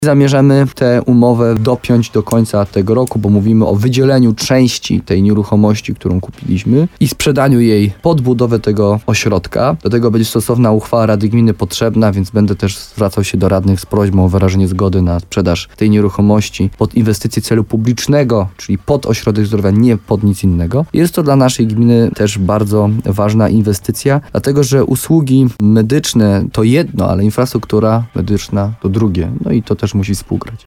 Zamierzamy tę umowę dopiąć do końca tego roku, bo mówimy o wydzieleniu części tej nieruchomości, którą kupiliśmy i sprzedaniu jej pod budowę tego ośrodka. Do tego będzie stosowna uchwała Rady Gminy potrzebna, więc będę też zwracał się do radnych z prośbą o wyrażenie zgody na sprzedaż tej nieruchomości pod inwestycję celu publicznego, czyli pod ośrodek zdrowia, nie pod nic innego. Jest to dla naszej gminy też bardzo ważna inwestycja, dlatego że usługi medyczne to jedno, ale infrastruktura medyczna to drugie. No i to też musi współgrać.